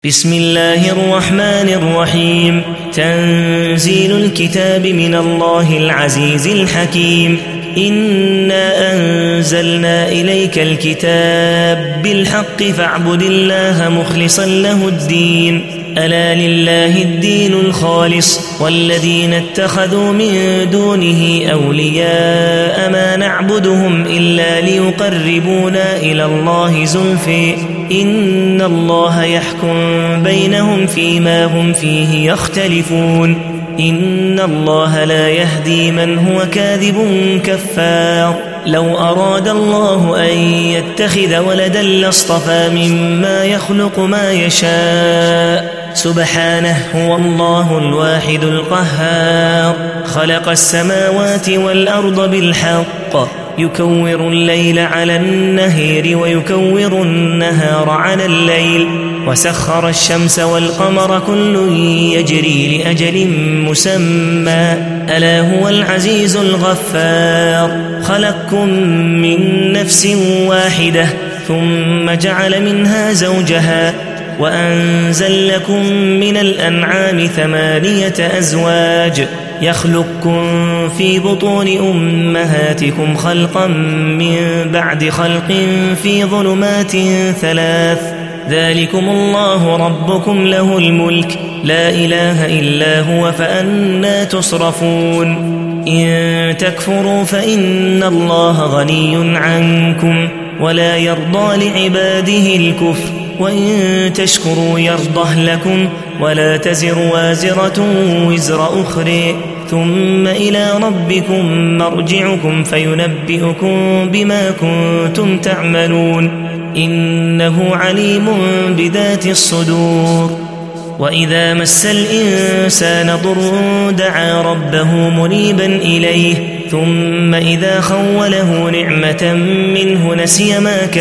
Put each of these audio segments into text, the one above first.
بسم الله الرحمن الرحيم. تنزيل الكتاب من الله العزيز الحكيم. إنا أنزلنا إليك الكتاب بالحق فاعبد الله مخلصا له الدين. ألا لله الدين الخالص والذين اتخذوا من دونه أولياء ما نعبدهم إلا ليقربونا إلى الله زلفى إن الله يحكم بينهم فيما هم فيه يختلفون. إن الله لا يهدي من هو كاذب كفار. لو أراد الله أن يتخذ ولدا لاصطفى مما يخلق ما يشاء سبحانه هو الله الواحد القهار. خلق السماوات والأرض بالحق يكور الليل على النهار ويكور النهار على الليل وسخر الشمس والقمر كل يجري لأجل مسمى ألا هو العزيز الغفار. خلقكم من نفس واحدة ثم جعل منها زوجها وأنزل لكم من الأنعام 8 أزواج يخلقكم في بطون أمهاتكم خلقا من بعد خلق في ظلمات 3 ذلكم الله ربكم له الملك لا إله إلا هو فأنى تصرفون. إن تكفروا فإن الله غني عنكم ولا يرضى لعباده الكفر وإن تشكروا يرضه لكم ولا تزر وازرة وزر أخرى ثم إلى ربكم مرجعكم فينبئكم بما كنتم تعملون إنه عليم بذات الصدور. وإذا مس الإنسان ضر دعا ربه منيبا إليه ثم إذا خوله نعمة منه نسي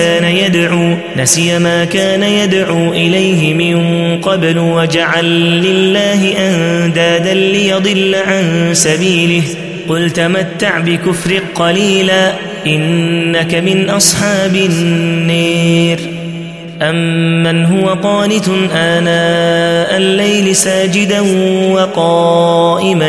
ما كان يدعو إليه من قبل وجعل لله أندادا ليضل عن سبيله قل تمتع بكفرك قليلا إنك من أصحاب النير. أمن هو قانت آناء الليل ساجدا وقائما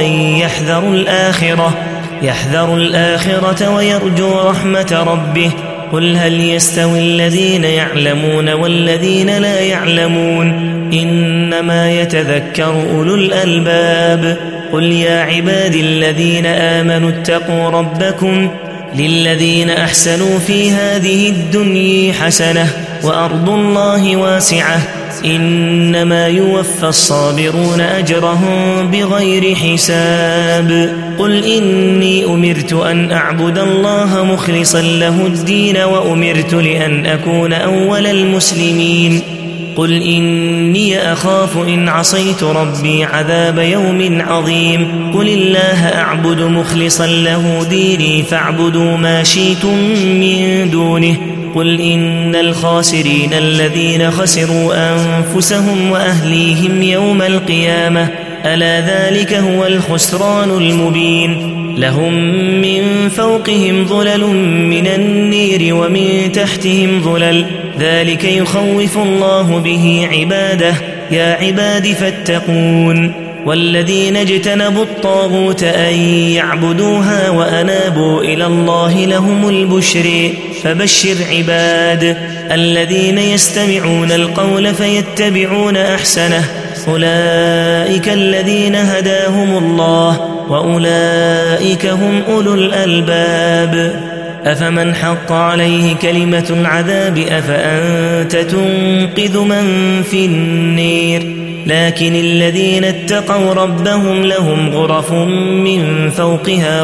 يحذر الآخرة ويرجو رحمة ربه قل هل يستوي الذين يعلمون والذين لا يعلمون إنما يتذكر أولو الألباب. قل يا عبادي الذين آمنوا اتقوا ربكم للذين أحسنوا في هذه الدنيا حسنة وأرض الله واسعة إنما يوفى الصابرون أجرهم بغير حساب. قل إني أمرت أن أعبد الله مخلصا له الدين وأمرت لأن أكون أول المسلمين. قل إني أخاف إن عصيت ربي عذاب يوم عظيم. قل الله أعبد مخلصا له ديني فاعبدوا ما شئتم من دونه. قل إن الخاسرين الذين خسروا أنفسهم وأهليهم يوم القيامة ألا ذلك هو الخسران المبين. لهم من فوقهم ظلل من النير ومن تحتهم ظلل ذلك يخوف الله به عباده يا عباد فاتقون. والذين اجتنبوا الطاغوت أن يعبدوها وأنابوا إلى الله لهم البشر فبشر عباد الذين يستمعون القول فيتبعون أحسنه أولئك الذين هداهم الله وأولئك هم أولو الألباب. أفمن حق عليه كلمة العذاب أفأنت تنقذ من في النير. لكن الذين اتقوا ربهم لهم غرف من فوقها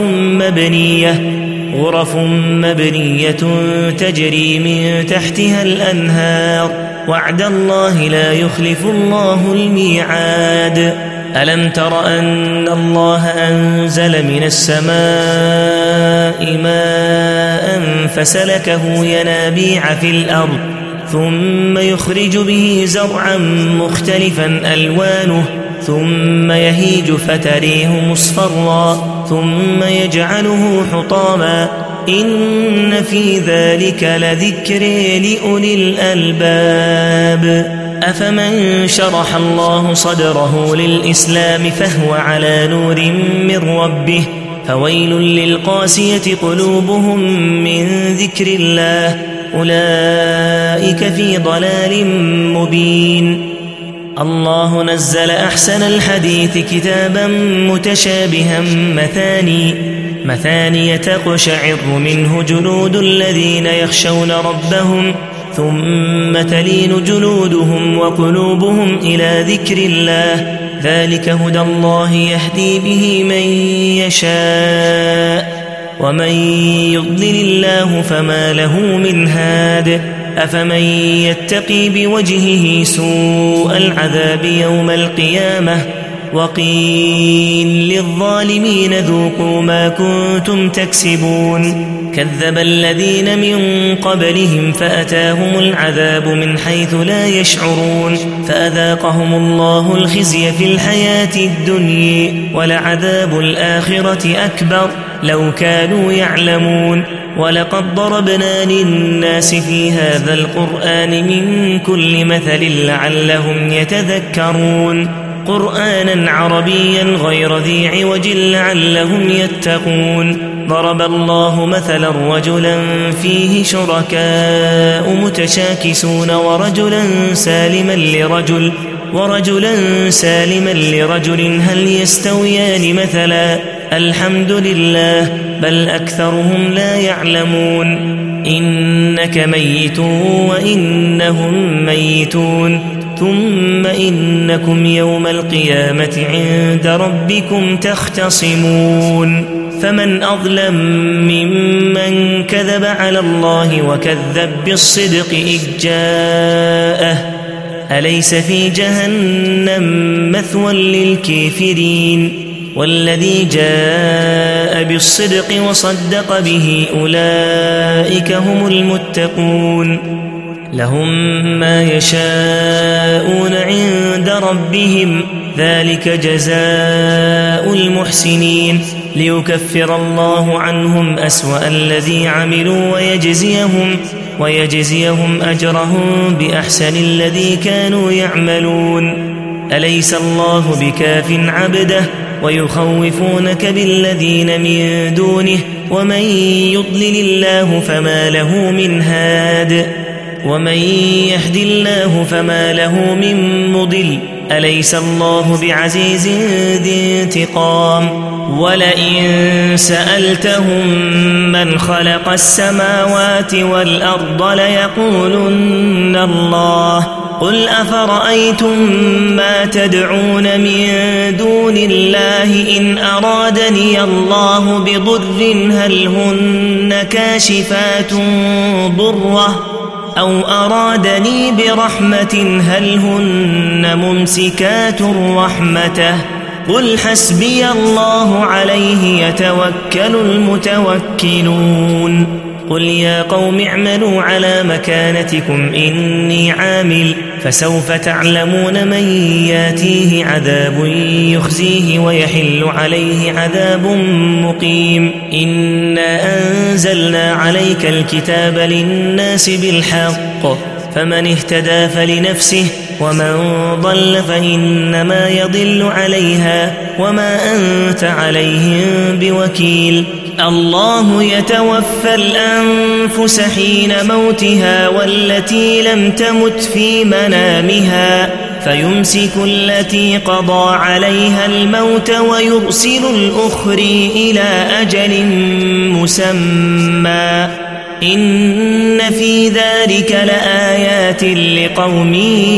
غرف مبنية تجري من تحتها الأنهار وعد الله لا يخلف الله الميعاد. ألم تر أن الله أنزل من السماء ماء فسلكه ينابيع في الأرض ثم يخرج به زرعا مختلفا ألوانه ثم يهيج فتريه مصفرا ثم يجعله حطاما إن في ذلك لذكر لأولي الألباب. أفمن شرح الله صدره للإسلام فهو على نور من ربه فويل للقاسية قلوبهم من ذكر الله أولئك في ضلال مبين. الله نزل أحسن الحديث كتابا متشابها مثاني تقشعر منه جلود الذين يخشون ربهم ثم تلين جلودهم وقلوبهم إلى ذكر الله ذلك هدى الله يهدي به من يشاء ومن يضلل الله فما له من هاد أفمن يتقي بوجهه سوء العذاب يوم القيامة وقيل للظالمين ذوقوا ما كنتم تكسبون كذب الذين من قبلهم فأتاهم العذاب من حيث لا يشعرون فأذاقهم الله الخزي في الحياة الدنيا ولعذاب الآخرة أكبر لو كانوا يعلمون ولقد ضربنا للناس في هذا القرآن من كل مثل لعلهم يتذكرون قرآنا عربيا غير ذي عوج لعلهم يتقون ضرب الله مثلا رجلا فيه شركاء متشاكسون ورجلا سالما لرجل هل يستويان مثلا الحمد لله بل أكثرهم لا يعلمون إنك ميت وإنهم ميتون ثم إنكم يوم القيامة عند ربكم تختصمون فمن أظلم ممن كذب على الله وكذب بالصدق إذ جاءه أليس في جهنم مثوى للكافرين والذي جاء بالصدق وصدق به أولئك هم المتقون لهم ما يشاءون عند ربهم ذلك جزاء المحسنين ليكفر الله عنهم أسوأ الذي عملوا ويجزيهم أجرهم بأحسن الذي كانوا يعملون أليس الله بكاف عبده ويخوفونك بالذين من دونه ومن يضلل الله فما له من هاد ومن يهد الله فما له من مضل أليس الله بعزيز ذي انتقام ولئن سألتهم من خلق السماوات والأرض ليقولن الله قل أفرأيتم ما تدعون من دون الله إن أرادني الله بضر هل هن كاشفات ضره أو أرادني برحمة هل هن ممسكات رحمته قل حسبي الله عليه يتوكل المتوكلون قل يا قوم اعملوا على مكانتكم إني عامل فسوف تعلمون من ياتيه عذاب يخزيه ويحل عليه عذاب مقيم إنا أنزلنا عليك الكتاب للناس بالحق فمن اهتدى فلنفسه ومن ضل فإنما يضل عليها وما أنت عليهم بوكيل الله يتوفى الأنفس حين موتها والتي لم تمت في منامها فيمسك التي قضى عليها الموت ويرسل الأخرى إلى أجل مسمى إن في ذلك لآيات لقوم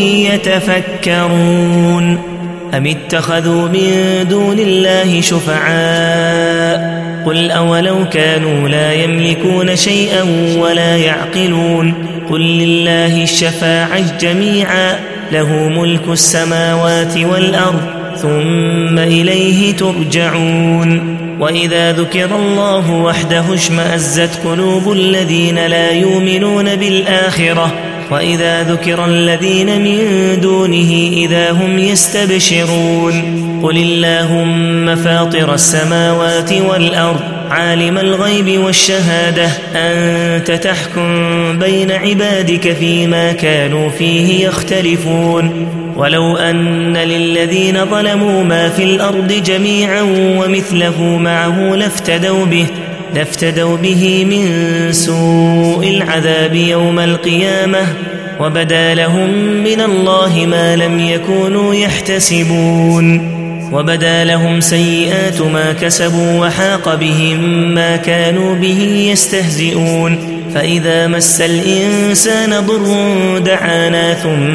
يتفكرون أم اتخذوا من دون الله شفعاء قل أولو كانوا لا يملكون شيئا ولا يعقلون قل لله الشفاعة جميعا له ملك السماوات والأرض ثم إليه ترجعون وإذا ذكر الله وحده اشمأزت قلوب الذين لا يؤمنون بالآخرة وإذا ذكر الذين من دونه إذا هم يستبشرون قل اللهم فاطر السماوات والأرض عالم الغيب والشهادة أنت تحكم بين عبادك فيما كانوا فيه يختلفون ولو أن للذين ظلموا ما في الأرض جميعا ومثله معه لافتدوا به من سوء العذاب يوم القيامة وبدا لهم من الله ما لم يكونوا يحتسبون وبدا لهم سيئات ما كسبوا وحاق بهم ما كانوا به يستهزئون فإذا مس الإنسان ضر دعانا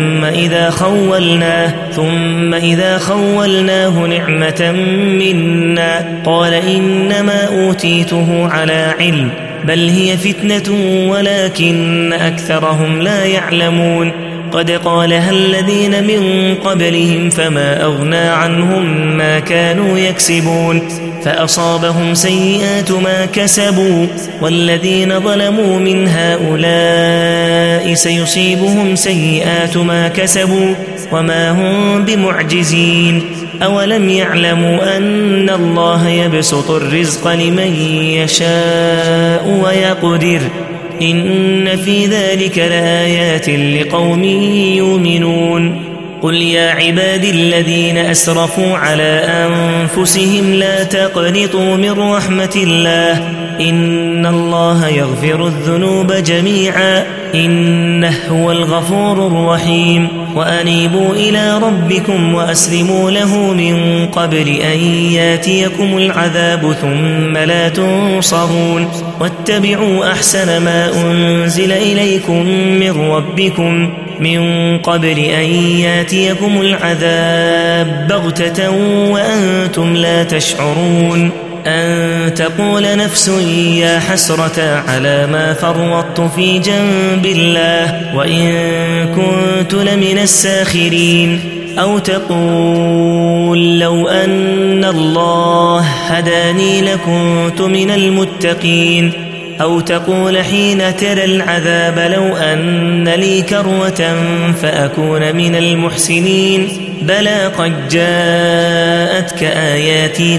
ثم إذا خولناه نعمة منا قال إنما أوتيته على علم بل هي فتنة ولكن أكثرهم لا يعلمون قد قالها الذين من قبلهم فما أغنى عنهم ما كانوا يكسبون فأصابهم سيئات ما كسبوا والذين ظلموا من هؤلاء سيصيبهم سيئات ما كسبوا وما هم بمعجزين أولم يعلموا أن الله يبسط الرزق لمن يشاء ويقدر إن في ذلك لآيات لقوم يؤمنون قل يا عبادي الذين أسرفوا على أنفسهم لا تقنطوا من رحمة الله إن الله يغفر الذنوب جميعا إنه هو الغفور الرحيم وأنيبوا إلى ربكم وأسلموا له من قبل أن ياتيكم العذاب ثم لا تنصرون واتبعوا أحسن ما أنزل إليكم من ربكم من قبل أن ياتيكم العذاب بغتة وأنتم لا تشعرون أن تقول نفس يا حسرة على ما فرطت في جنب الله وإن كنت لمن الساخرين أو تقول لو أن الله هداني لكنت من المتقين أو تقول حين ترى العذاب لو أن لي كروة فأكون من المحسنين بلى قد جاءتك آياتي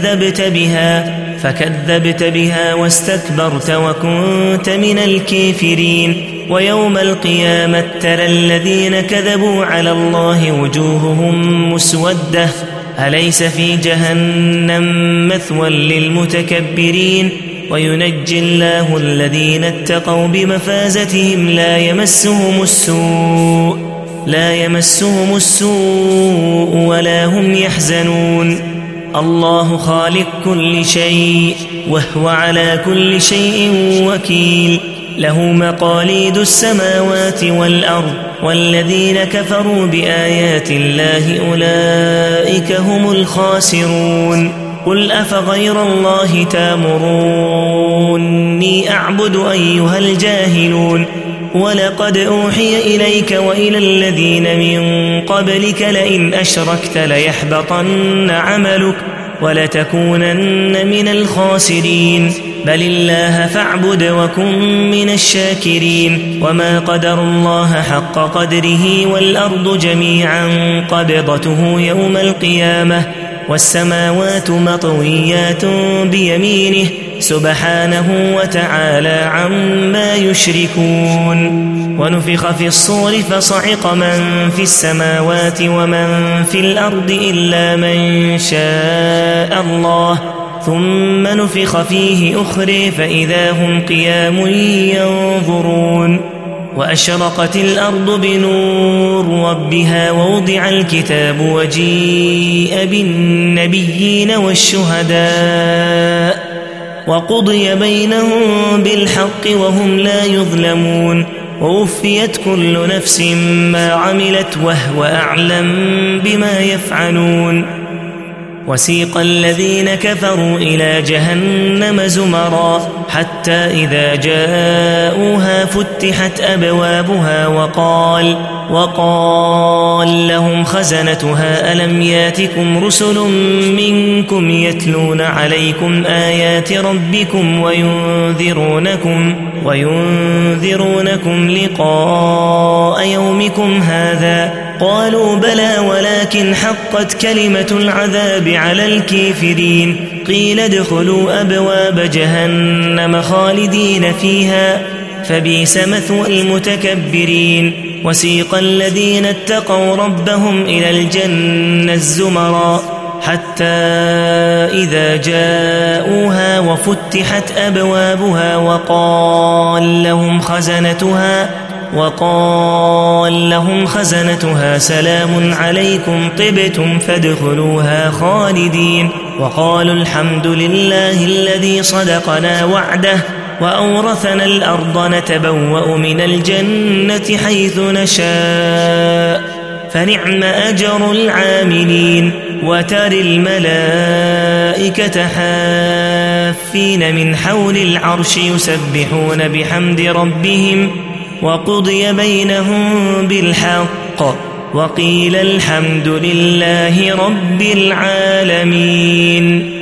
فكذبت بها واستكبرت وكنت من الكافرين ويوم القيامة ترى الذين كذبوا على الله وجوههم مسودة أليس في جهنم مثوى للمتكبرين وينجي الله الذين اتقوا بمفازتهم لا يمسهم السوء ولا هم يحزنون الله خالق كل شيء وهو على كل شيء وكيل له مقاليد السماوات والأرض والذين كفروا بآيات الله أولئك هم الخاسرون قل أفغير الله تامروني أعبد أيها الجاهلون ولقد أوحي إليك وإلى الذين من قبلك لئن أشركت ليحبطن عملك ولتكونن من الخاسرين بل الله فاعبد وكن من الشاكرين وما قدر الله حق قدره والأرض جميعا قبضته يوم القيامة والسماوات مطويات بيمينه سبحانه وتعالى عما يشركون ونفخ في الصور فصعق من في السماوات ومن في الأرض إلا من شاء الله ثم نفخ فيه أخرى فإذا هم قيام ينظرون وأشرقت الأرض بنور ربها ووضع الكتاب وجيء بالنبيين والشهداء وقضي بينهم بالحق وهم لا يظلمون ووفيت كل نفس ما عملت وهو أعلم بما يفعلون وسيق الذين كفروا إلى جهنم زمرا حتى إذا جاءوها فتحت أبوابها وقال لهم خزنتها ألم ياتكم رسل منكم يتلون عليكم آيات ربكم وينذرونكم لقاء يومكم هذا قالوا بلى ولكن حقت كلمة العذاب على الكافرين قيل ادخلوا أبواب جهنم خالدين فيها فبئس مثوى المتكبرين وسيق الذين اتقوا ربهم إلى الجنة زمرا حتى إذا جاءوها وفتحت أبوابها وقال لهم خزنتها سلام عليكم طبتم فادخلوها خالدين وقالوا الحمد لله الذي صدقنا وعده وأورثنا الأرض نتبوأ من الجنة حيث نشاء فنعم أجر العاملين وترى الملائكة حافين من حول العرش يسبحون بحمد ربهم وقضي بينهم بالحق وقيل الحمد لله رب العالمين.